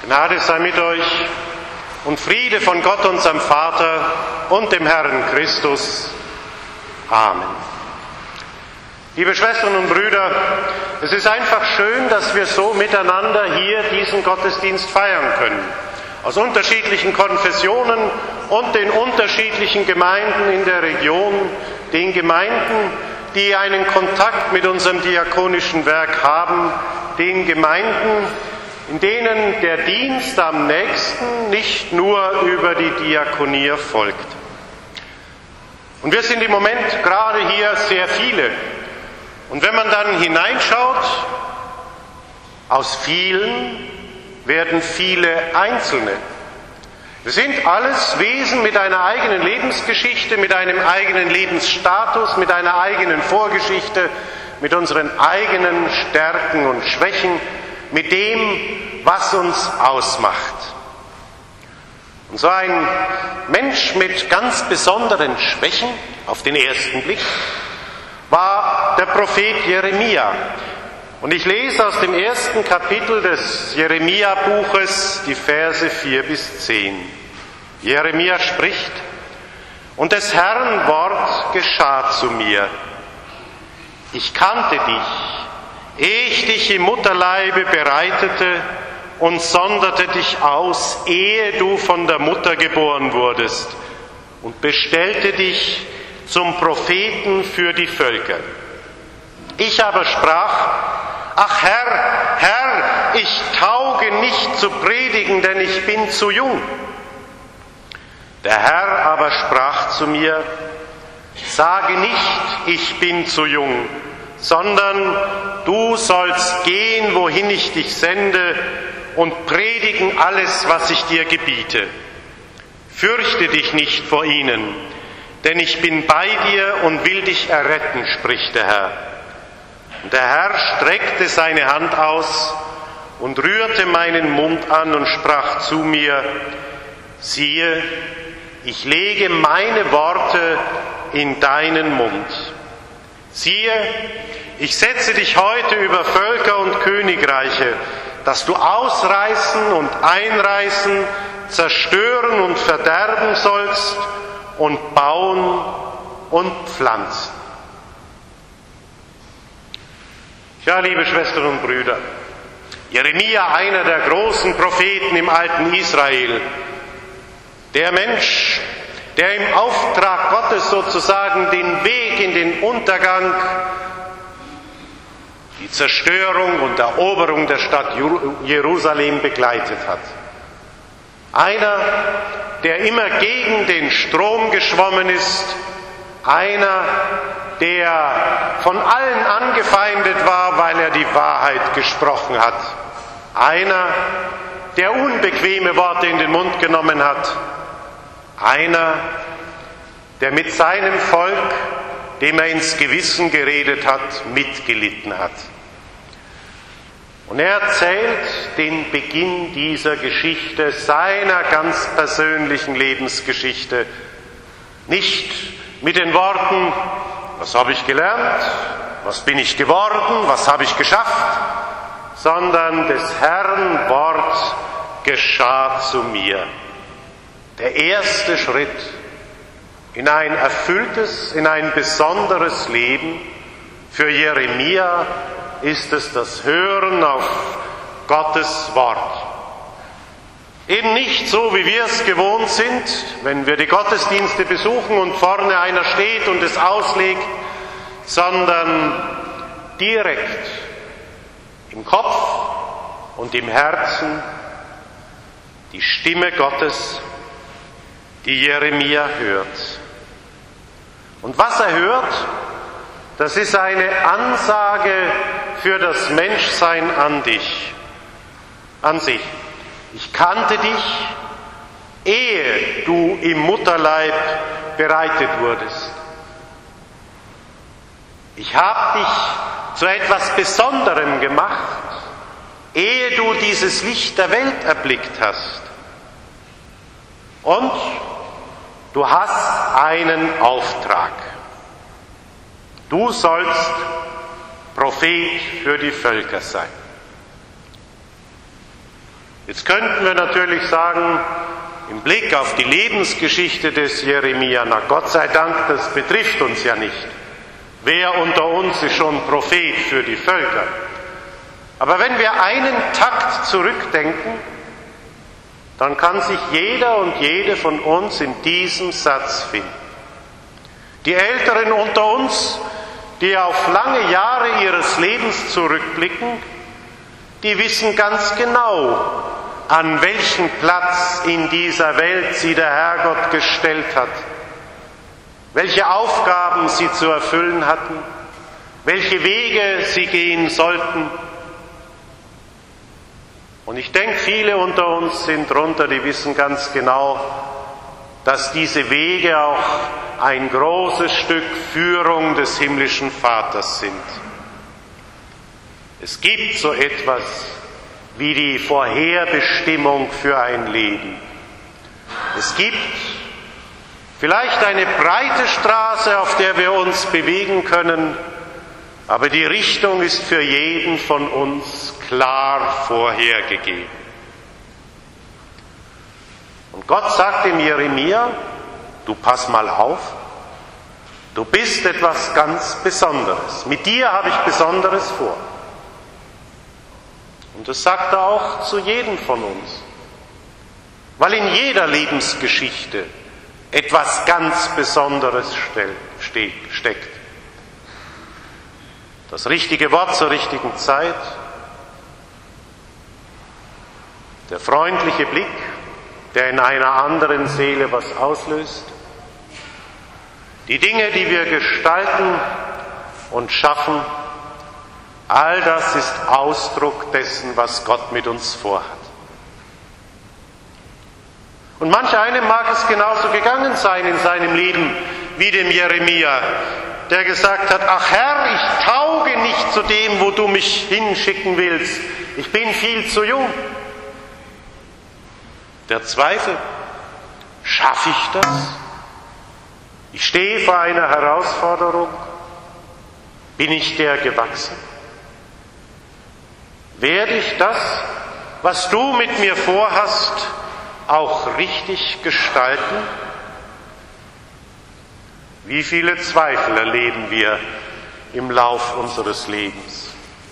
Gnade sei mit euch und Friede von Gott, unserem Vater und dem Herrn Christus. Amen. Liebe Schwestern und Brüder, es ist einfach schön, dass wir so miteinander hier diesen Gottesdienst feiern können. Aus unterschiedlichen Konfessionen und den unterschiedlichen Gemeinden in der Region, den Gemeinden, die einen Kontakt mit unserem diakonischen Werk haben, den Gemeinden, in denen der Dienst am nächsten nicht nur über die Diakonie folgt. Und wir sind im Moment gerade hier sehr viele. Und wenn man dann hineinschaut, aus vielen werden viele Einzelne. Wir sind alles Wesen mit einer eigenen Lebensgeschichte, mit einem eigenen Lebensstatus, mit einer eigenen Vorgeschichte, mit unseren eigenen Stärken und Schwächen, mit dem, was uns ausmacht. Und so ein Mensch mit ganz besonderen Schwächen, auf den ersten Blick, war der Prophet Jeremia. Und ich lese aus dem ersten Kapitel des Jeremia-Buches die Verse 4 bis 10. Jeremia spricht: Und des Herrn Wort geschah zu mir. Ich kannte dich, ehe ich dich im Mutterleibe bereitete und sonderte dich aus, ehe du von der Mutter geboren wurdest, und bestellte dich zum Propheten für die Völker. Ich aber sprach: Ach Herr, Herr, ich tauge nicht zu predigen, denn ich bin zu jung. Der Herr aber sprach zu mir: Sage nicht, ich bin zu jung, sondern du sollst gehen, wohin ich dich sende, und predigen alles, was ich dir gebiete. Fürchte dich nicht vor ihnen, denn ich bin bei dir und will dich erretten, spricht der Herr. Und der Herr streckte seine Hand aus und rührte meinen Mund an und sprach zu mir: Siehe, ich lege meine Worte in deinen Mund. Siehe, ich setze dich heute über Völker und Königreiche, dass du ausreißen und einreißen, zerstören und verderben sollst und bauen und pflanzen. Ja, liebe Schwestern und Brüder, Jeremia, einer der großen Propheten im alten Israel, der Mensch, der im Auftrag Gottes sozusagen den Weg in den Untergang, die Zerstörung und Eroberung der Stadt Jerusalem begleitet hat. Einer, der immer gegen den Strom geschwommen ist, einer, der von allen angefeindet war, weil er die Wahrheit gesprochen hat, einer, der unbequeme Worte in den Mund genommen hat, einer, der mit seinem Volk, dem er ins Gewissen geredet hat, mitgelitten hat. Und er erzählt den Beginn dieser Geschichte, seiner ganz persönlichen Lebensgeschichte, nicht mit den Worten: Was habe ich gelernt? Was bin ich geworden? Was habe ich geschafft? Sondern des Herrn Wort geschah zu mir. Der erste Schritt in ein erfülltes, in ein besonderes Leben für Jeremia ist es das Hören auf Gottes Wort. Eben nicht so, wie wir es gewohnt sind, wenn wir die Gottesdienste besuchen und vorne einer steht und es auslegt, sondern direkt im Kopf und im Herzen die Stimme Gottes, die Jeremia hört. Und was er hört, das ist eine Ansage für das Menschsein an dich, an sich. Ich kannte dich, ehe du im Mutterleib bereitet wurdest. Ich habe dich zu etwas Besonderem gemacht, ehe du dieses Licht der Welt erblickt hast. Und du hast einen Auftrag. Du sollst Prophet für die Völker sein. Jetzt könnten wir natürlich sagen, im Blick auf die Lebensgeschichte des Jeremia, na Gott sei Dank, das betrifft uns ja nicht. Wer unter uns ist schon Prophet für die Völker? Aber wenn wir einen Takt zurückdenken, dann kann sich jeder und jede von uns in diesem Satz finden. Die Älteren unter uns, die auf lange Jahre ihres Lebens zurückblicken, die wissen ganz genau, an welchen Platz in dieser Welt sie der Herrgott gestellt hat, welche Aufgaben sie zu erfüllen hatten, welche Wege sie gehen sollten. Und ich denke, viele unter uns sind drunter, die wissen ganz genau, dass diese Wege auch ein großes Stück Führung des himmlischen Vaters sind. Es gibt so etwas wie die Vorherbestimmung für ein Leben. Es gibt vielleicht eine breite Straße, auf der wir uns bewegen können, aber die Richtung ist für jeden von uns klar vorhergegeben. Und Gott sagt dem Jeremia, du pass mal auf, du bist etwas ganz Besonderes. Mit dir habe ich Besonderes vor. Und das sagt er auch zu jedem von uns. Weil in jeder Lebensgeschichte etwas ganz Besonderes steckt. Das richtige Wort zur richtigen Zeit, der freundliche Blick, der in einer anderen Seele was auslöst, die Dinge, die wir gestalten und schaffen, all das ist Ausdruck dessen, was Gott mit uns vorhat. Und manch einem mag es genauso gegangen sein in seinem Leben wie dem Jeremia, der gesagt hat, ach Herr, ich tauge nicht zu dem, wo du mich hinschicken willst. Ich bin viel zu jung. Der Zweifel, schaffe ich das? Ich stehe vor einer Herausforderung. Bin ich der gewachsen? Werde ich das, was du mit mir vorhast, auch richtig gestalten? Wie viele Zweifel erleben wir im Lauf unseres Lebens?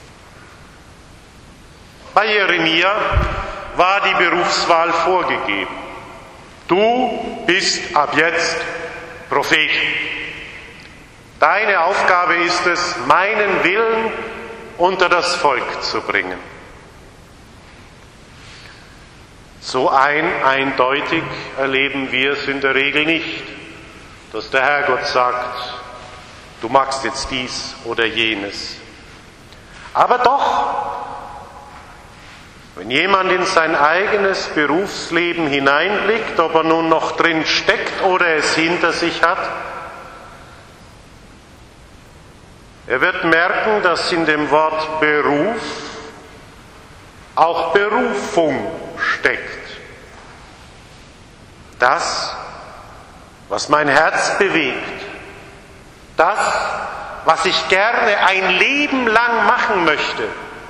Bei Jeremia war die Berufswahl vorgegeben. Du bist ab jetzt Prophet. Deine Aufgabe ist es, meinen Willen unter das Volk zu bringen. So eindeutig erleben wir es in der Regel nicht, dass der Herrgott sagt, du machst jetzt dies oder jenes. Aber doch, wenn jemand in sein eigenes Berufsleben hineinblickt, ob er nun noch drin steckt oder es hinter sich hat, er wird merken, dass in dem Wort Beruf auch Berufung steckt. Das, was mein Herz bewegt, das, was ich gerne ein Leben lang machen möchte,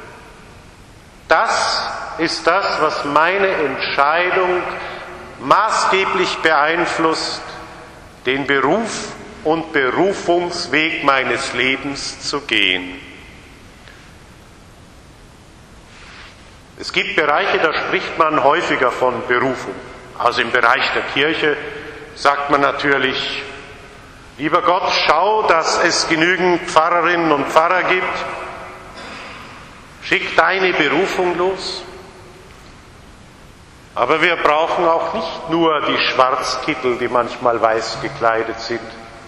das ist das, was meine Entscheidung maßgeblich beeinflusst, den Beruf und Berufungsweg meines Lebens zu gehen. Es gibt Bereiche, da spricht man häufiger von Berufung. Also im Bereich der Kirche sagt man natürlich, lieber Gott, schau, dass es genügend Pfarrerinnen und Pfarrer gibt. Schick deine Berufung los. Aber wir brauchen auch nicht nur die Schwarzkittel, die manchmal weiß gekleidet sind.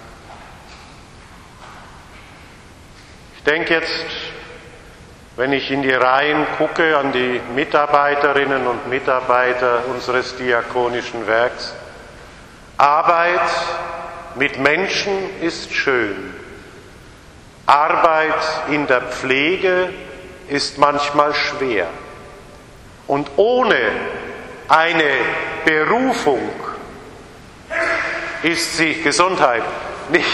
Ich denke jetzt, wenn ich in die Reihen gucke, an die Mitarbeiterinnen und Mitarbeiter unseres diakonischen Werks. Arbeit mit Menschen ist schön. Arbeit in der Pflege ist manchmal schwer. Und ohne eine Berufung ist sie Gesundheit nicht.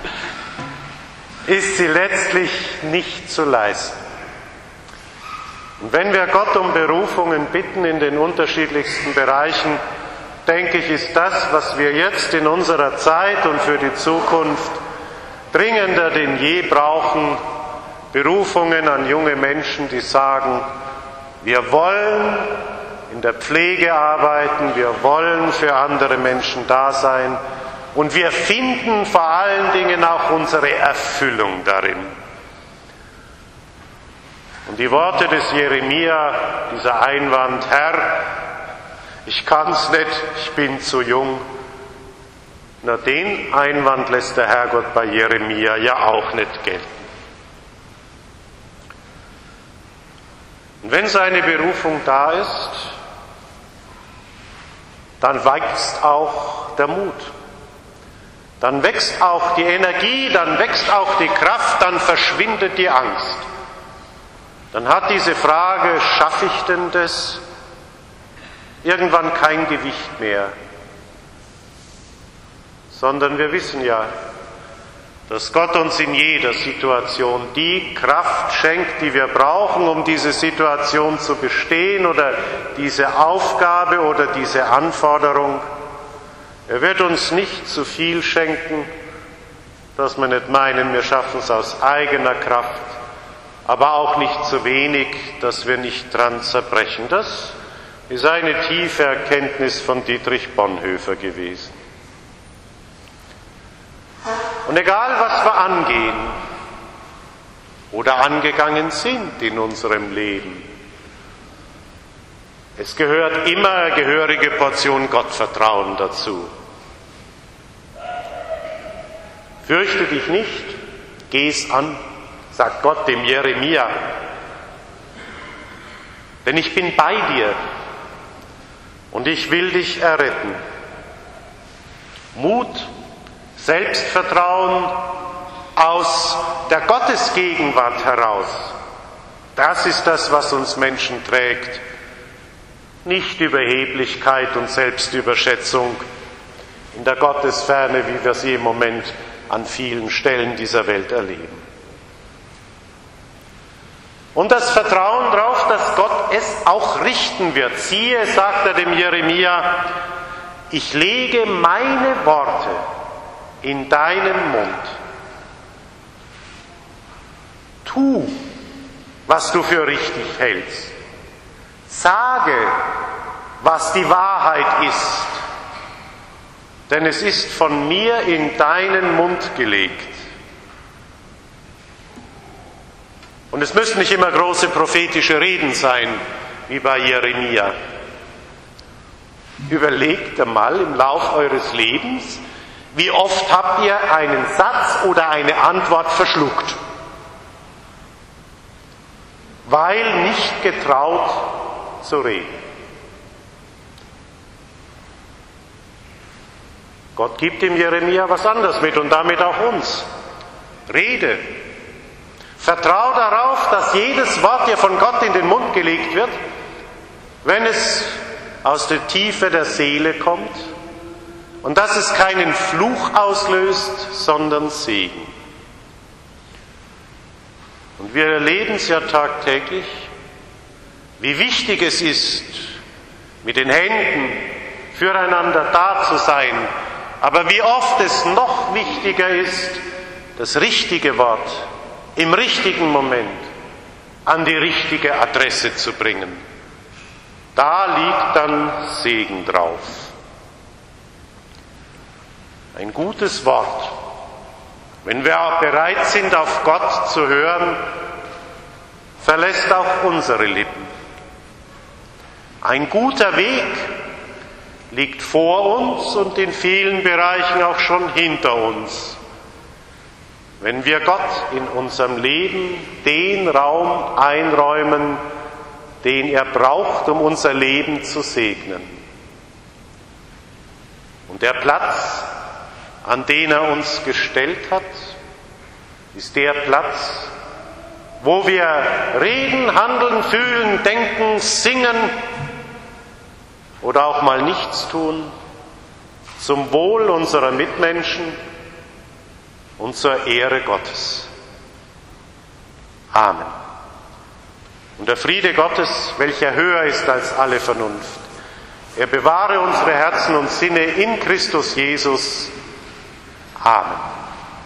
Ist sie letztlich nicht zu leisten. Und wenn wir Gott um Berufungen bitten in den unterschiedlichsten Bereichen, denke ich, ist das, was wir jetzt in unserer Zeit und für die Zukunft dringender denn je brauchen, Berufungen an junge Menschen, die sagen, wir wollen in der Pflege arbeiten, wir wollen für andere Menschen da sein und wir finden vor allen Dingen auch unsere Erfüllung darin. Und die Worte des Jeremia, dieser Einwand, Herr, ich kann's nicht, ich bin zu jung. Na, den Einwand lässt der Herrgott bei Jeremia ja auch nicht gelten. Und wenn seine Berufung da ist, dann wächst auch der Mut. Dann wächst auch die Energie, dann wächst auch die Kraft, dann verschwindet die Angst. Dann hat diese Frage, schaffe ich denn das, irgendwann kein Gewicht mehr. Sondern wir wissen ja, dass Gott uns in jeder Situation die Kraft schenkt, die wir brauchen, um diese Situation zu bestehen oder diese Aufgabe oder diese Anforderung. Er wird uns nicht zu viel schenken, dass wir nicht meinen, wir schaffen es aus eigener Kraft, aber auch nicht zu wenig, dass wir nicht dran zerbrechen. Das ist eine tiefe Erkenntnis von Dietrich Bonhoeffer gewesen. Und egal, was wir angehen oder angegangen sind in unserem Leben, es gehört immer eine gehörige Portion Gottvertrauen dazu. Fürchte dich nicht, geh's an, sagt Gott dem Jeremia, denn ich bin bei dir und ich will dich erretten. Mut, Selbstvertrauen aus der Gottesgegenwart heraus, das ist das, was uns Menschen trägt. Nicht Überheblichkeit und Selbstüberschätzung in der Gottesferne, wie wir sie im Moment an vielen Stellen dieser Welt erleben. Und das Vertrauen darauf, dass Gott es auch richten wird. Siehe, sagt er dem Jeremia, ich lege meine Worte in deinen Mund. Tu, was du für richtig hältst. Sage, was die Wahrheit ist. Denn es ist von mir in deinen Mund gelegt. Und es müssen nicht immer große prophetische Reden sein, wie bei Jeremia. Überlegt einmal im Lauf eures Lebens, wie oft habt ihr einen Satz oder eine Antwort verschluckt, weil nicht getraut zu reden. Gott gibt dem Jeremia was anderes mit und damit auch uns. Rede. Vertrau darauf, dass jedes Wort dir von Gott in den Mund gelegt wird, wenn es aus der Tiefe der Seele kommt und dass es keinen Fluch auslöst, sondern Segen. Und wir erleben es ja tagtäglich, wie wichtig es ist, mit den Händen füreinander da zu sein, aber wie oft es noch wichtiger ist, das richtige Wort im richtigen Moment an die richtige Adresse zu bringen. Da liegt dann Segen drauf. Ein gutes Wort, wenn wir auch bereit sind, auf Gott zu hören, verlässt auch unsere Lippen. Ein guter Weg liegt vor uns und in vielen Bereichen auch schon hinter uns. Wenn wir Gott in unserem Leben den Raum einräumen, den er braucht, um unser Leben zu segnen. Und der Platz, an den er uns gestellt hat, ist der Platz, wo wir reden, handeln, fühlen, denken, singen oder auch mal nichts tun, zum Wohl unserer Mitmenschen und zur Ehre Gottes. Amen. Und der Friede Gottes, welcher höher ist als alle Vernunft, er bewahre unsere Herzen und Sinne in Christus Jesus. Amen.